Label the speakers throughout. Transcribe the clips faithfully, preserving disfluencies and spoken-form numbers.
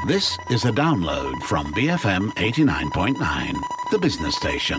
Speaker 1: This is a download from B F M eighty-nine point nine, the business station.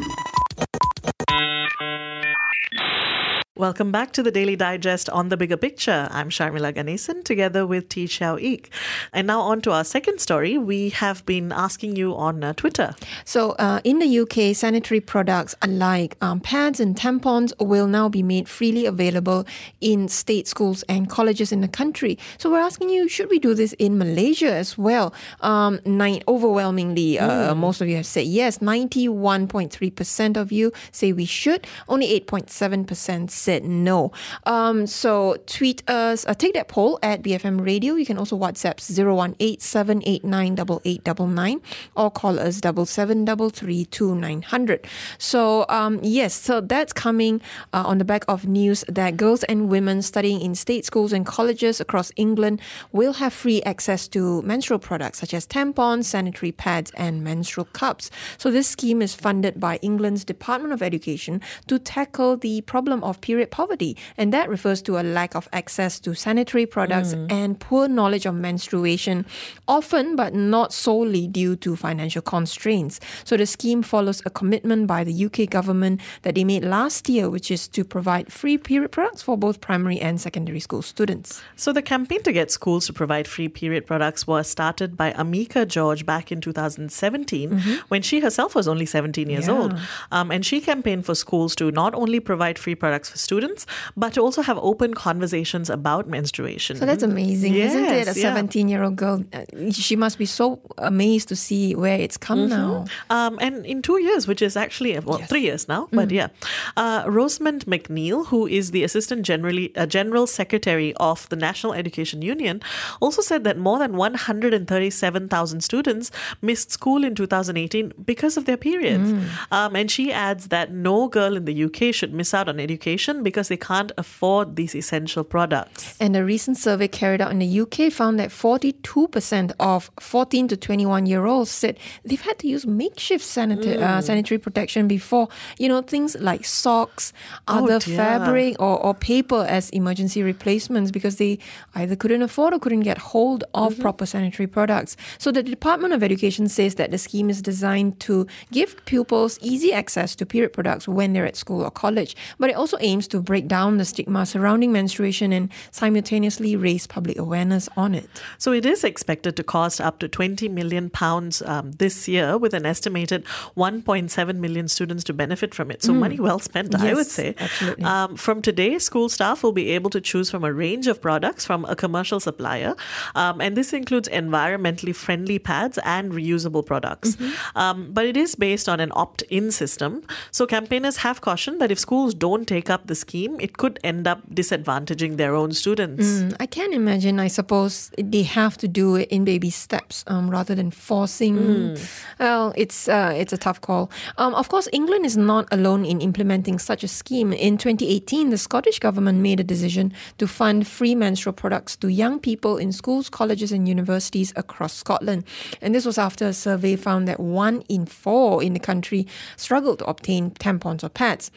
Speaker 2: Welcome back to the Daily Digest on The Bigger Picture. I'm Sharmila Ganesan together with T. Xiao Eek. And now on to our second story. We have been asking you on uh, Twitter.
Speaker 3: So uh, in the U K, sanitary products like um, pads and tampons will now be made freely available in state schools and colleges in the country. So we're asking you, should we do this in Malaysia as well? Um, nine, overwhelmingly, uh, mm. most of you have said yes. ninety-one point three percent of you say we should. Only eight point seven percent said no. Um, so tweet us, uh, take that poll at B F M Radio. You can also WhatsApp zero one eight seven eight nine eight eight nine nine or call us double seven double three two nine hundred. So um, yes, so that's coming uh, on the back of news that girls and women studying in state schools and colleges across England will have free access to menstrual products such as tampons, sanitary pads and menstrual cups. So this scheme is funded by England's Department of Education to tackle the problem of period poverty, and that refers to a lack of access to sanitary products mm. and poor knowledge of menstruation, often but not solely due to financial constraints. So the scheme follows a commitment by the U K government that they made last year, which is to provide free period products for both primary and secondary school students.
Speaker 2: So the campaign to get schools to provide free period products was started by Amika George back in two thousand seventeen mm-hmm. when she herself was only seventeen years
Speaker 3: yeah.
Speaker 2: old. Um, and she campaigned for schools to not only provide free products for students, but to also have open conversations about menstruation.
Speaker 3: So that's amazing,
Speaker 2: yes,
Speaker 3: isn't it? A
Speaker 2: yeah.
Speaker 3: seventeen-year-old girl, uh, she must be so amazed to see where it's come
Speaker 2: mm-hmm.
Speaker 3: now.
Speaker 2: Um, and in two years, which is actually, well,
Speaker 3: yes.
Speaker 2: three years now, but mm. yeah. Uh, Rosamond McNeil, who is the Assistant Generally, uh, General Secretary of the National Education Union, also said that more than one hundred thirty-seven thousand students missed school in two thousand eighteen because of their periods. Mm. Um, and she adds that no girl in the U K should miss out on education because they can't afford these essential products.
Speaker 3: And a recent survey carried out in the U K found that forty-two percent of fourteen to twenty-one-year-olds said they've had to use makeshift sanita- mm. uh, sanitary protection before. You know, things like socks, other
Speaker 2: oh,
Speaker 3: fabric or, or paper as emergency replacements because they either couldn't afford or couldn't get hold of mm-hmm. proper sanitary products. So the Department of Education says that the scheme is designed to give pupils easy access to period products when they're at school or college, but it also aims to break down the stigma surrounding menstruation and simultaneously raise public awareness on it.
Speaker 2: So it is expected to cost up to twenty million pounds um, this year, with an estimated one point seven million students to benefit from it. So mm. money well spent,
Speaker 3: yes,
Speaker 2: I would say.
Speaker 3: Absolutely.
Speaker 2: Um, from today, school staff will be able to choose from a range of products from a commercial supplier. Um, and this includes environmentally friendly pads and reusable products. Mm-hmm. Um, but it is based on an opt-in system. So campaigners have cautioned that if schools don't take up the scheme, it could end up disadvantaging their own students.
Speaker 3: Mm, I can imagine, I suppose, they have to do it in baby steps um, rather than forcing. Mm. Well, it's uh, it's a tough call. Um, of course, England is not alone in implementing such a scheme. In twenty eighteen, the Scottish Government made a decision to fund free menstrual products to young people in schools, colleges and universities across Scotland. And this was after a survey found that one in four in the country struggled to obtain tampons or pads.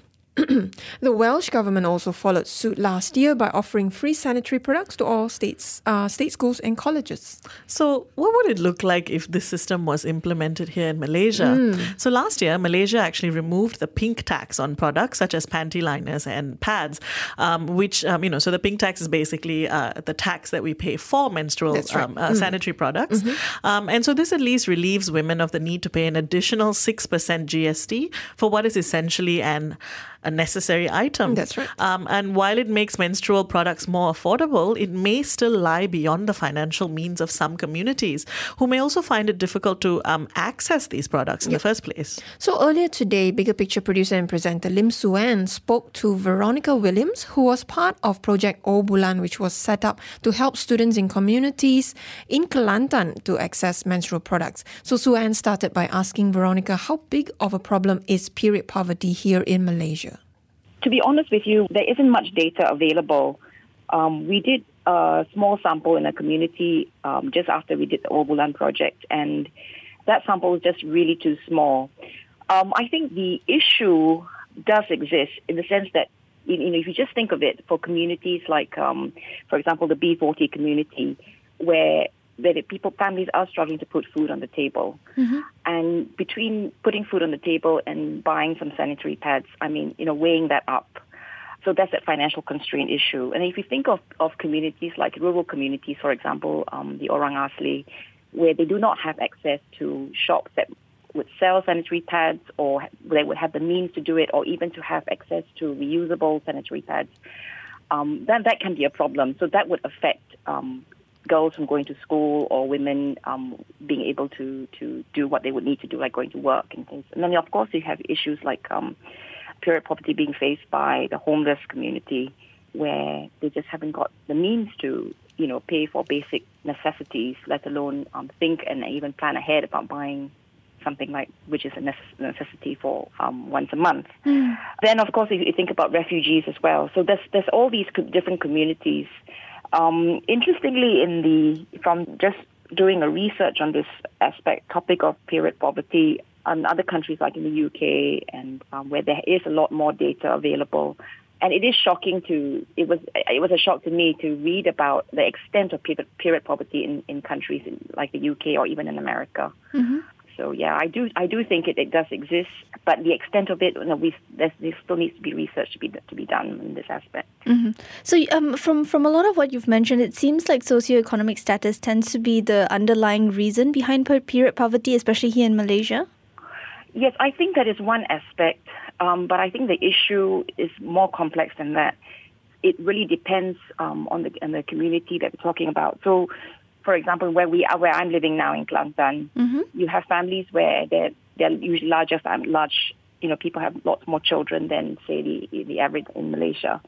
Speaker 3: The Welsh Government also followed suit last year by offering free sanitary products to all states, uh, state schools and colleges.
Speaker 2: So what would it look like if this system was implemented here in Malaysia? Mm. So last year, Malaysia actually removed the pink tax on products such as panty liners and pads, um, which, um, you know, so the pink tax is basically uh, the tax that we pay for menstrual
Speaker 3: right.
Speaker 2: um, uh,
Speaker 3: mm.
Speaker 2: sanitary products. Mm-hmm. Um, and so this at least relieves women of the need to pay an additional six percent G S T for what is essentially an a necessary item.
Speaker 3: That's right.
Speaker 2: Um, and while it makes menstrual products more affordable, it may still lie beyond the financial means of some communities who may also find it difficult to um, access these products in yep. the first place.
Speaker 3: So earlier today, Bigger Picture producer and presenter Lim Suan spoke to Veronica Williams, who was part of Project O Bulan, which was set up to help students in communities in Kelantan to access menstrual products. So Suan started by asking Veronica how big of a problem is period poverty here in Malaysia.
Speaker 4: To be honest with you, there isn't much data available. Um, we did a small sample in a community um, just after we did the Obulan project, and that sample was just really too small. Um, I think the issue does exist in the sense that, you know, if you just think of it, for communities like, um, for example, the B forty community, where that it, people, families are struggling to put food on the table. Mm-hmm. And between putting food on the table and buying some sanitary pads, I mean, you know, weighing that up. So that's that financial constraint issue. And if you think of, of communities like rural communities, for example, um, the Orang Asli, where they do not have access to shops that would sell sanitary pads, or they would have the means to do it, or even to have access to reusable sanitary pads, um, then that can be a problem. So that would affect um, girls from going to school, or women um, being able to, to do what they would need to do, like going to work and things. And then, of course, you have issues like um, period poverty being faced by the homeless community, where they just haven't got the means to, you know, pay for basic necessities, let alone um, think and even plan ahead about buying something like, which is a necessity for um, once a month. Mm. Then, of course, if you think about refugees as well. So there's there's all these different communities. Um, interestingly, in the from just doing a research on this aspect topic of period poverty, in other countries like in the U K and um, where there is a lot more data available. And it is shocking to, it was it was a shock to me to read about the extent of period, period poverty in, in countries in, like the U K or even in America. Mm-hmm. So yeah, I do I do think it, it does exist, but the extent of it, you know, we there still needs to be research to be to be done in this aspect.
Speaker 5: Mm-hmm. So um, from from a lot of what you've mentioned, it seems like socioeconomic status tends to be the underlying reason behind period poverty, especially here in Malaysia.
Speaker 4: Yes, I think that is one aspect, um, but I think the issue is more complex than that. It really depends um, on the on the community that we're talking about. So, for example, where we are, where I'm living now in Kelantan, mm-hmm. you have families where they're they're usually larger, large. You know, people have lots more children than say the the average in Malaysia.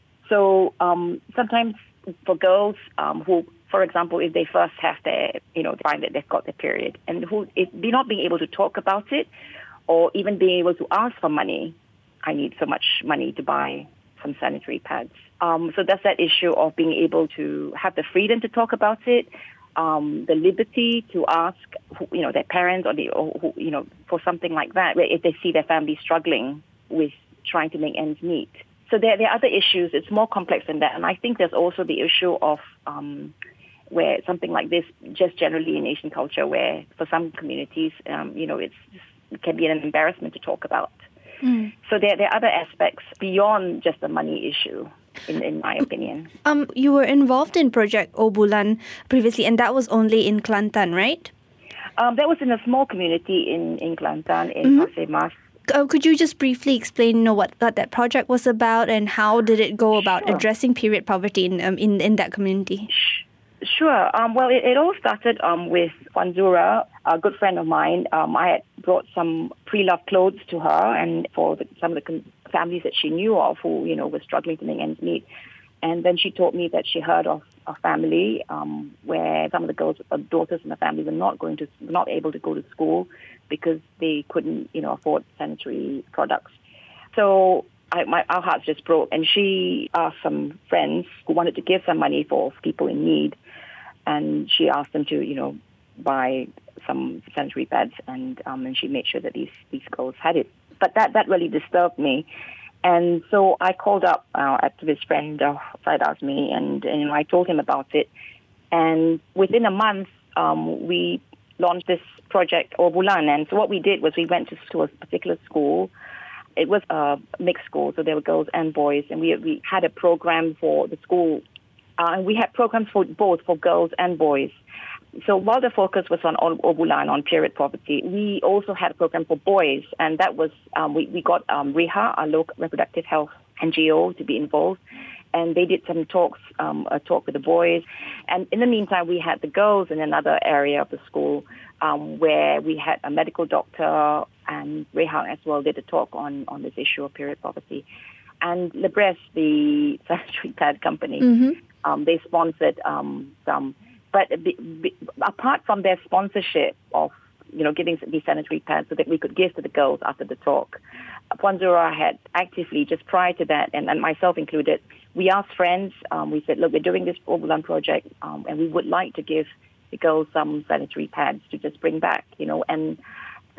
Speaker 4: So um, sometimes for girls um, who, for example, if they first have their, you know, find that they've got their period, and who if they're not being able to talk about it, or even being able to ask for money, I need so much money to buy some sanitary pads. Um, so that's that issue of being able to have the freedom to talk about it, um, the liberty to ask, you know, their parents or, the, or who, you know, for something like that, where if they see their family struggling with trying to make ends meet. So there, there are other issues. It's more complex than that. And I think there's also the issue of um, where something like this, just generally in Asian culture, where for some communities, um, you know, it's it can be an embarrassment to talk about. Mm. So there, there are other aspects beyond just the money issue, in, in my opinion.
Speaker 5: Um, you were involved in Project Obulan previously, and that was only in Kelantan, right?
Speaker 4: Um, that was in a small community in, in Kelantan, in mm-hmm. Pasir Mas.
Speaker 5: Uh, could you just briefly explain, you know, what, what that project was about, and how did it go about sure. addressing period poverty in um, in, in that community?
Speaker 4: Sure. Um, well, it, it all started um, with Puan Zura, a good friend of mine. Um, I had brought some pre-loved clothes to her, and for the, some of the com- families that she knew of who, you know, were struggling to make ends meet. And then she told me that she heard of a family um, where some of the girls, uh, daughters in the family, were not going to, not able to go to school because they couldn't, you know, afford sanitary products. So I, my, our hearts just broke, and she asked some friends who wanted to give some money for people in need, and she asked them to, you know, buy some sanitary pads, and um, and she made sure that these these girls had it. But that that really disturbed me, and so I called up our activist friend uh, Syed Azmi, and and I told him about it, and within a month um, we launched this project Obulan. And so what we did was we went to, to a particular school. It was a mixed school, so there were girls and boys, and we we had a program for the school, uh, and we had programs for both, for girls and boys. So while the focus was on Obulan, on period poverty, we also had a program for boys, and that was, um, we, we got um, REHA, our local reproductive health N G O, to be involved, and they did some talks, um, a talk with the boys. And in the meantime, we had the girls in another area of the school um, where we had a medical doctor, and REHA as well did a talk on, on this issue of period poverty. And Lebres, the sanitary pad company, mm-hmm. um, they sponsored um, some. But be, be, apart from their sponsorship of, you know, giving these sanitary pads so that we could give to the girls after the talk, Puan Zura had actively, just prior to that, and, and myself included, we asked friends, um, we said, look, we're doing this Obulan project, um, and we would like to give the girls some sanitary pads to just bring back, you know, and the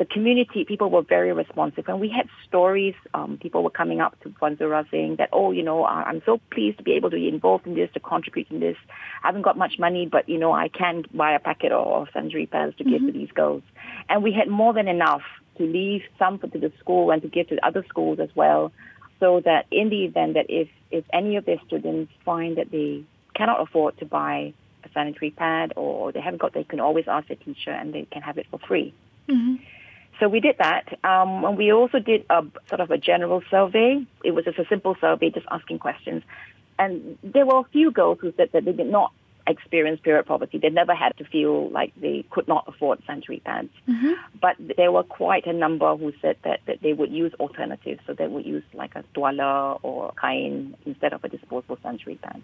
Speaker 4: the community, people were very responsive. And we had stories, um, people were coming up to Puan Zura saying that, oh, you know, I'm so pleased to be able to be involved in this, to contribute in this. I haven't got much money, but, you know, I can buy a packet of sanitary pads to give mm-hmm. to these girls. And we had more than enough to leave some to the school and to give to other schools as well, so that in the event that if, if any of their students find that they cannot afford to buy a sanitary pad or they haven't got, they can always ask their teacher and they can have it for free. Mm-hmm. So we did that. Um, and we also did a sort of a general survey. It was just a simple survey, just asking questions. And there were a few girls who said that they did not experience period poverty. They never had to feel like they could not afford sanitary pads. Mm-hmm. But there were quite a number who said that, that they would use alternatives. So they would use like a tuala or kain instead of a disposable sanitary pad.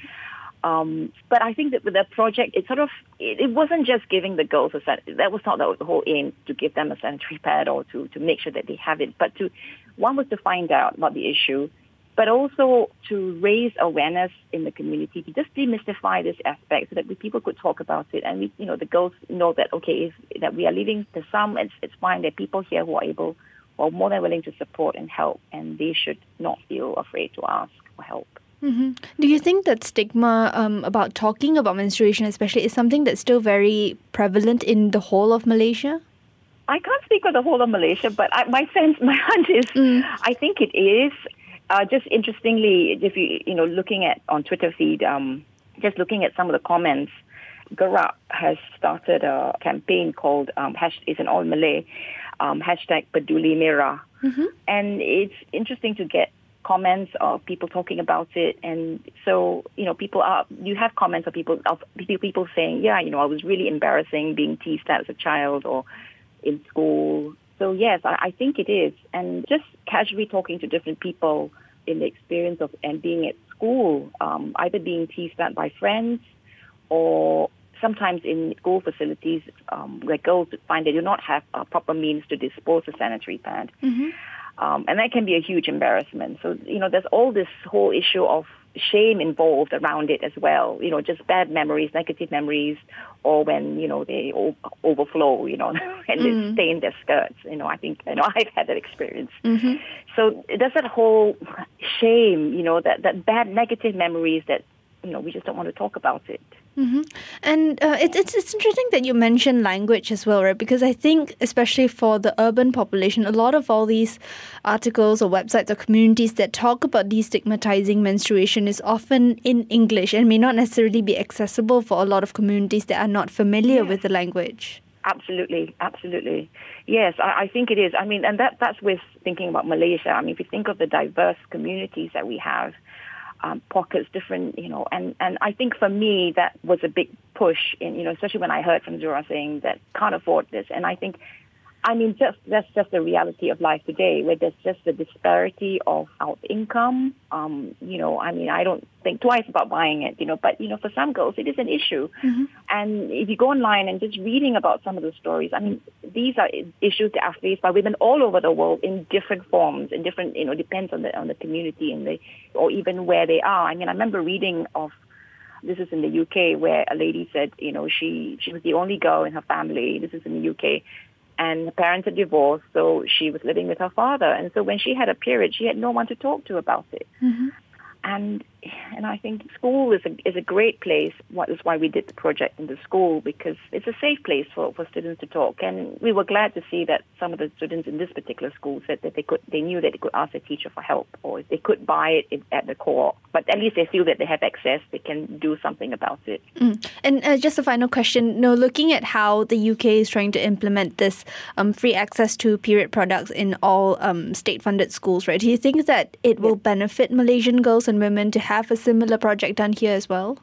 Speaker 4: Um, but I think that with the project, it sort of, it, it wasn't just giving the girls a san- that was not the, the whole aim, to give them a sanitary pad or to, to make sure that they have it, but to, one was to find out about the issue, but also to raise awareness in the community, to just demystify this aspect so that we, people could talk about it. And we, you know, the girls know that, okay, if, that we are leaving to some, it's, it's fine. There are people here who are able, or more than willing to support and help, and they should not feel afraid to ask for help.
Speaker 5: Mm-hmm. Do you think that stigma um, about talking about menstruation especially is something that's still very prevalent in the whole of Malaysia?
Speaker 4: I can't speak for the whole of Malaysia, but I, my sense, my hunch is, mm. I think it is. Uh, just interestingly, if you, you know, looking at on Twitter feed, um, just looking at some of the comments, Gerak has started a campaign called, um, hash, it's an all Malay, um, hashtag Peduli Merah. Mm-hmm. And it's interesting to get comments of people talking about it. And so, you know, people are, you have comments of people, of people saying, yeah, you know, I was really embarrassing being teased at as a child or in school. So yes, I, I think it is. And just casually talking to different people in the experience of, and being at school, um, either being teased at by friends or sometimes in school facilities um, where girls find they do not have uh, proper means to dispose a sanitary pad. Mm-hmm. Um, and that can be a huge embarrassment. So, you know, there's all this whole issue of shame involved around it as well. You know, just bad memories, negative memories, or when, you know, they o- overflow, you know, and mm. they stain their skirts. You know, I think, you know, I've had that experience. Mm-hmm. So there's that whole shame, you know, that, that bad negative memories that, you know, we just don't want to talk about it.
Speaker 5: Mm-hmm. And uh, it, it's it's interesting that you mentioned language as well, right? Because I think, especially for the urban population, a lot of all these articles or websites or communities that talk about destigmatizing menstruation is often in English and may not necessarily be accessible for a lot of communities that are not familiar yes. with the language.
Speaker 4: Absolutely, absolutely. Yes, I, I think it is. I mean, and that that's with thinking about Malaysia. I mean, if you think of the diverse communities that we have, Um, pockets, different, you know, and, and I think for me that was a big push in, you know, especially when I heard from Zura saying that can't afford this. And I think, I mean, just that's just the reality of life today, where there's just the disparity of our income. Um, you know, I mean, I don't think twice about buying it, you know, but, you know, for some girls, it is an issue. Mm-hmm. And if you go online and just reading about some of the stories, I mean, these are issues that are faced by women all over the world in different forms, in different, you know, depends on the on the community and the, or even where they are. I mean, I remember reading of, this is in the U K, where a lady said, you know, she, she was the only girl in her family. This is in the U K. And her parents had divorced, so she was living with her father. And so when she had a period, she had no one to talk to about it. Mm-hmm. And and I think school is a is a great place. That is why we did the project in the school, because it's a safe place for, for students to talk. And we were glad to see that some of the students in this particular school said that they could they knew that they could ask their teacher for help, or if they could buy it at the co-op. But at least they feel that they have access, they can do something about it.
Speaker 5: Mm. And uh, just a final question, no, looking at how the U K is trying to implement this um, free access to period products in all um, state-funded schools, right? Do you think that it will yeah. benefit Malaysian girls and women to have a similar project done here as well?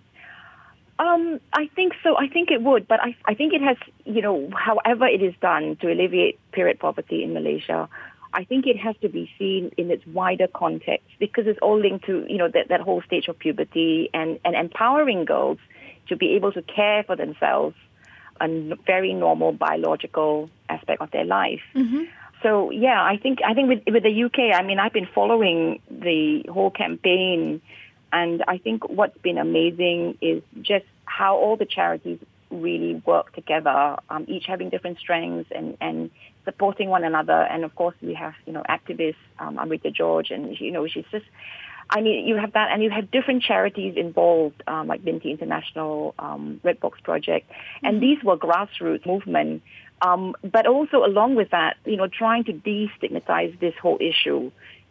Speaker 4: Um, I think so. I think it would, but I, I think it has, you know, however it is done to alleviate period poverty in Malaysia, I think it has to be seen in its wider context, because it's all linked to, you know, that, that whole stage of puberty and, and empowering girls to be able to care for themselves, a very normal biological aspect of their life. Mm-hmm. So, yeah, I think I think with, with the U K, I mean, I've been following the whole campaign, and I think what's been amazing is just how all the charities really work together, um, each having different strengths and, and supporting one another. And of course, we have, you know, activists, um, Amrita George, and, you know, she's just, I mean, you have that, and you have different charities involved, um, like Binti International, um, Red Box Project, and mm-hmm. these were grassroots movement. Um, but also along with that, you know, trying to destigmatize this whole issue.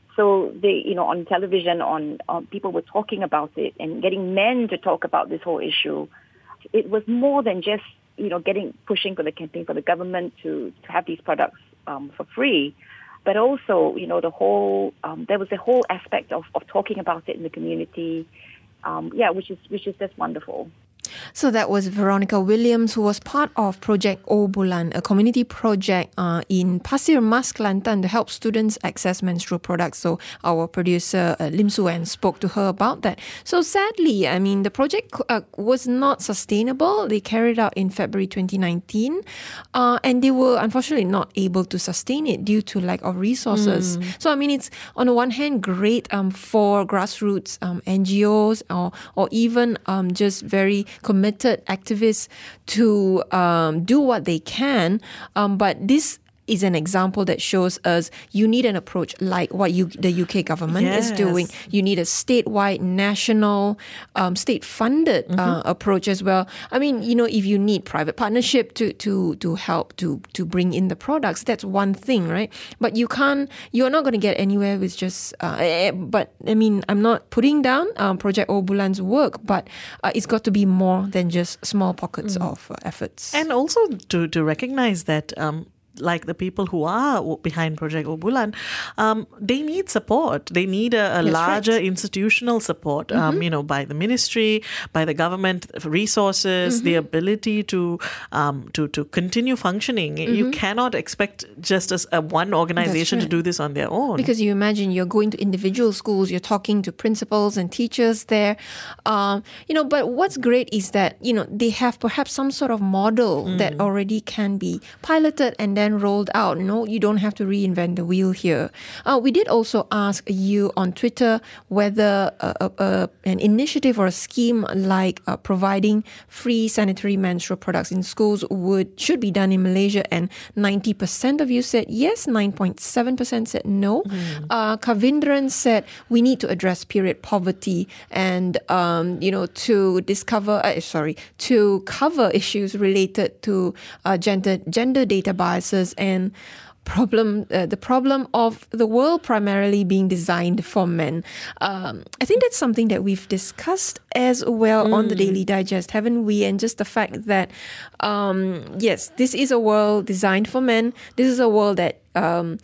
Speaker 4: So they, you know, on television, on, on people were talking about it and getting men to talk about this whole issue. It was more than just, you know, getting pushing for the campaign for the government to, to have these products um, for free, but also, you know, the whole um, there was a whole aspect of, of talking about it in the community. Um, yeah, which is which is just wonderful.
Speaker 3: So that was Veronica Williams, who was part of Project Obulan, a community project uh, in Pasir Mas, Kelantan, to help students access menstrual products. So our producer, uh, Lim Su-en, spoke to her about that. So sadly, I mean, the project uh, was not sustainable. They carried out in February twenty nineteen, uh, and they were unfortunately not able to sustain it due to lack of resources. Mm. So, I mean, it's on the one hand great um, for grassroots um, N G Os or, or even um, just very committed activists to um, do what they can, um, but this is an example that shows us you need an approach like what you, the U K government yes. is doing. You need a statewide, national, um, state-funded mm-hmm. uh, approach as well. I mean, you know, if you need private partnership to to to help to to bring in the products, that's one thing, right? But you can't, you're not going to get anywhere with just. Uh, but I mean, I'm not putting down um, Project Obulan's work, but uh, it's got to be more than just small pockets mm. of uh, efforts.
Speaker 2: And also to to recognize that. Um, like the people who are behind Project Obulan, um, they need support. They need a, a larger right. institutional support, mm-hmm. um, you know, by the ministry, by the government, resources, mm-hmm. the ability to um, to to continue functioning. Mm-hmm. You cannot expect just as a one organization right. to do this on their own.
Speaker 3: Because you imagine you're going to individual schools, you're talking to principals and teachers there, um, you know. But what's great is that, you know, they have perhaps some sort of model mm. that already can be piloted and then rolled out. No, you don't have to reinvent the wheel here. Uh, we did also ask you on Twitter whether uh, uh, uh, an initiative or a scheme like uh, providing free sanitary menstrual products in schools would should be done in Malaysia, and ninety percent of you said yes, nine point seven percent said no. Mm. Uh, Kavindran said we need to address period poverty and um, you know to discover uh, sorry to cover issues related to uh, gender gender data bias and problem, uh, the problem of the world primarily being designed for men. Um, I think that's something that we've discussed as well mm. on the Daily Digest, haven't we? And just the fact that, um, yes, this is a world designed for men. This is a world that um,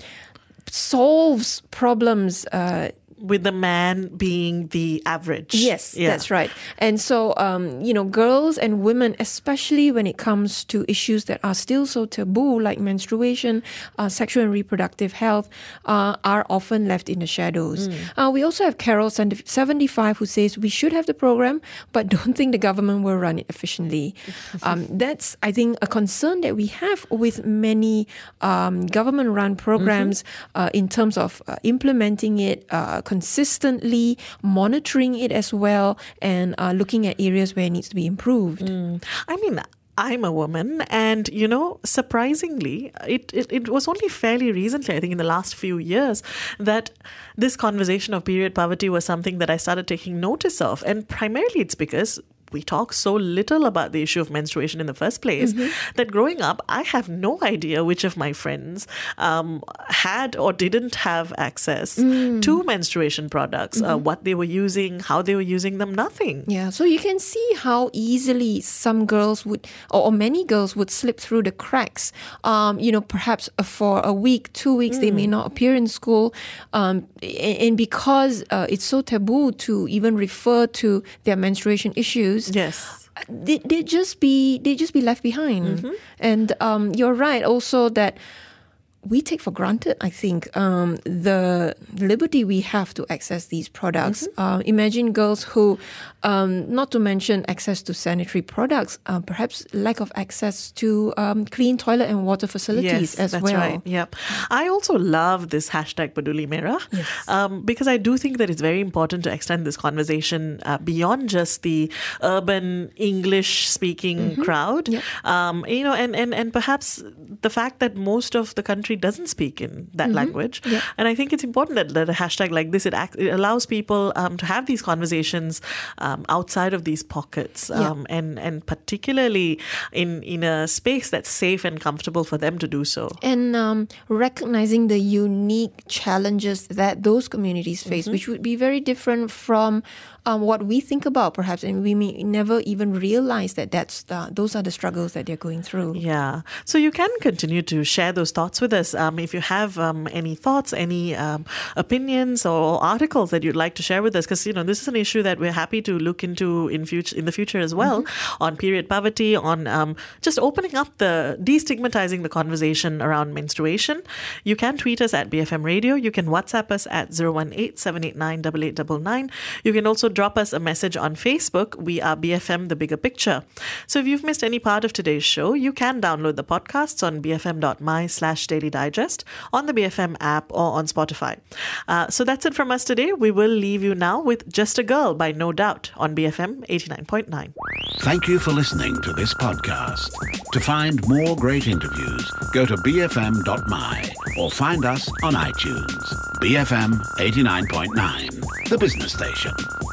Speaker 3: solves problems uh,
Speaker 2: with the man being the average.
Speaker 3: Yes,
Speaker 2: yeah.
Speaker 3: that's right. And so, um, you know, girls and women, especially when it comes to issues that are still so taboo, like menstruation, uh, sexual and reproductive health, uh, are often left in the shadows. Mm. Uh, we also have Carol, seventy-five, who says we should have the program, but don't think the government will run it efficiently. um, that's, I think, a concern that we have with many um, government-run programs mm-hmm. uh, in terms of uh, implementing it, uh, consistently, monitoring it as well, and uh, looking at areas where it needs to be improved.
Speaker 2: Mm. I mean, I'm a woman, and, you know, surprisingly, it, it, it was only fairly recently, I think in the last few years, that this conversation of period poverty was something that I started taking notice of. And primarily it's because we talk so little about the issue of menstruation in the first place mm-hmm. that growing up, I have no idea which of my friends um, had or didn't have access mm. to menstruation products, mm-hmm. uh, what they were using, how they were using them, nothing.
Speaker 3: Yeah, so you can see how easily some girls would, or, or many girls would slip through the cracks. Um, you know, perhaps for a week, two weeks, mm. they may not appear in school. Um, and, and because uh, it's so taboo to even refer to their menstruation issues,
Speaker 2: yes,
Speaker 3: they they just be they just be left behind. Mm-hmm. And um, you're right also that we take for granted, I think, um, the liberty we have to access these products. Mm-hmm. Uh, imagine girls who, um, not to mention access to sanitary products, uh, perhaps lack of access to um, clean toilet and water facilities
Speaker 2: yes,
Speaker 3: as
Speaker 2: that's
Speaker 3: well.
Speaker 2: Right. Yep. I also love this hashtag Peduli Merah
Speaker 3: Yes.
Speaker 2: um, because I do think that it's very important to extend this conversation uh, beyond just the urban English-speaking mm-hmm. crowd.
Speaker 3: Yep.
Speaker 2: Um, you know, and, and, and perhaps the fact that most of the country doesn't speak in that
Speaker 3: mm-hmm.
Speaker 2: language.
Speaker 3: Yep.
Speaker 2: And I think it's important that, that a hashtag like this, it, act, it allows people um, to have these conversations um, outside of these pockets um,
Speaker 3: yeah.
Speaker 2: and, and particularly in, in a space that's safe and comfortable for them to do so.
Speaker 3: And um, recognizing the unique challenges that those communities face, mm-hmm. which would be very different from um, what we think about, perhaps, and we may never even realize that that's the, those are the struggles that they're going through.
Speaker 2: Yeah. So you can continue to share those thoughts with us. Um, if you have um, any thoughts, any um, opinions or articles that you'd like to share with us, because, you know, this is an issue that we're happy to look into in future in the future as well, mm-hmm. on period poverty, on um, just opening up the, destigmatizing the conversation around menstruation. You can tweet us at B F M Radio. You can WhatsApp us at zero one eight, seven eight nine, eight eight nine nine. You can also drop us a message on Facebook. We are B F M The Bigger Picture. So if you've missed any part of today's show, you can download the podcasts on bfm.my slash daily digest, on the B F M app or on Spotify. Uh, so that's it from us today. We will leave you now with Just a Girl by No Doubt on B F M eighty-nine point nine.
Speaker 1: Thank you for listening to this podcast. To find more great interviews, go to b f m dot m y or find us on iTunes. B F M eighty-nine point nine, the business station.